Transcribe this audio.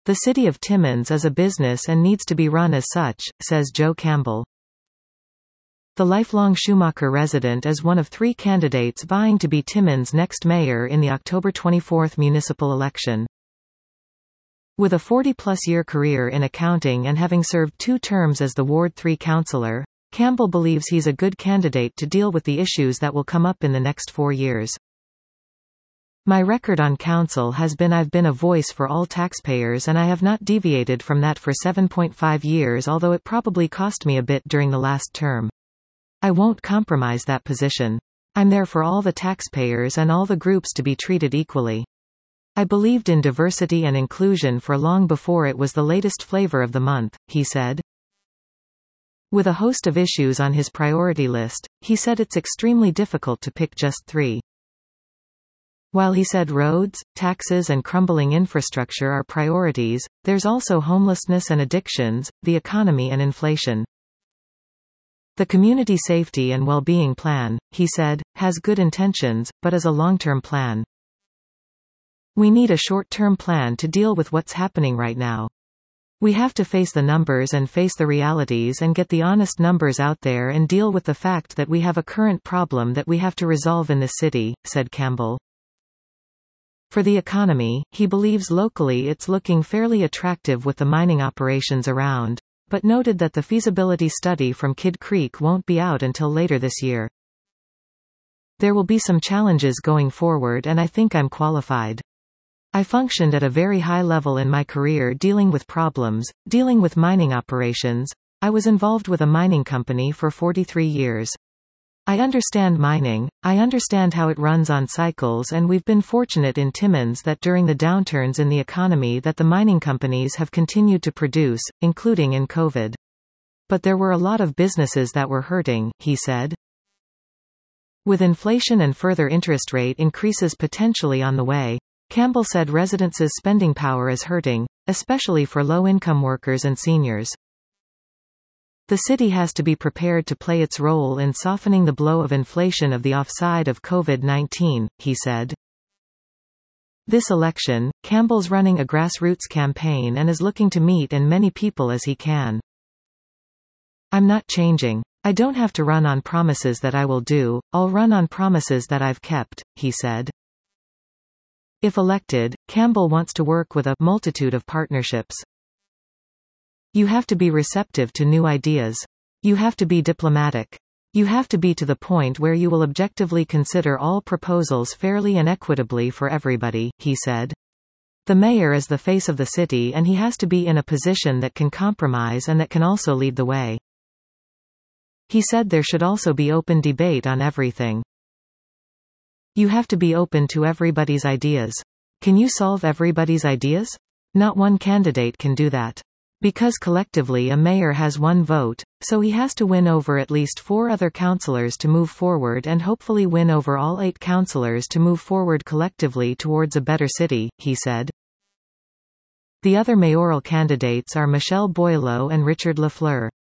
The city of Timmins is a business and needs to be run as such, says Joe Campbell. The lifelong Schumacher resident is one of 3 candidates vying to be Timmins' next mayor in the October 24 municipal election. With a 40-plus-year career in accounting and having served 2 terms as the Ward 3 councillor, Campbell believes he's a good candidate to deal with the issues that will come up in the next 4 years. My record on council has been I've been a voice for all taxpayers and I have not deviated from that for 7.5 years, although it probably cost me a bit during the last term. I won't compromise that position. I'm there for all the taxpayers and all the groups to be treated equally. I believed in diversity and inclusion for long before it was the latest flavor of the month, he said. With a host of issues on his priority list, he said it's extremely difficult to pick just 3. While he said roads, taxes and crumbling infrastructure are priorities, there's also homelessness and addictions, the economy and inflation. The Community Safety and Well-being Plan, he said, has good intentions, but is a long-term plan. We need a short-term plan to deal with what's happening right now. We have to face the numbers and face the realities and get the honest numbers out there and deal with the fact that we have a current problem that we have to resolve in this city, said Campbell. For the economy, he believes locally it's looking fairly attractive with the mining operations around, but noted that the feasibility study from Kidd Creek won't be out until later this year. There will be some challenges going forward and I think I'm qualified. I functioned at a very high level in my career dealing with problems, dealing with mining operations. I was involved with a mining company for 43 years. I understand mining, I understand how it runs on cycles, and we've been fortunate in Timmins that during the downturns in the economy that the mining companies have continued to produce, including in COVID. But there were a lot of businesses that were hurting, he said. With inflation and further interest rate increases potentially on the way, Campbell said residents' spending power is hurting, especially for low-income workers and seniors. The city has to be prepared to play its role in softening the blow of inflation of the offside of COVID-19, he said. This election, Campbell's running a grassroots campaign and is looking to meet as many people as he can. I'm not changing. I don't have to run on promises that I will do, I'll run on promises that I've kept, he said. If elected, Campbell wants to work with a multitude of partnerships. You have to be receptive to new ideas. You have to be diplomatic. You have to be to the point where you will objectively consider all proposals fairly and equitably for everybody, he said. The mayor is the face of the city and he has to be in a position that can compromise and that can also lead the way. He said there should also be open debate on everything. You have to be open to everybody's ideas. Can you solve everybody's ideas? Not one candidate can do that. Because collectively a mayor has 1 vote, so he has to win over at least 4 other councillors to move forward and hopefully win over all 8 councillors to move forward collectively towards a better city, he said. The other mayoral candidates are Michelle Boileau and Richard Lafleur.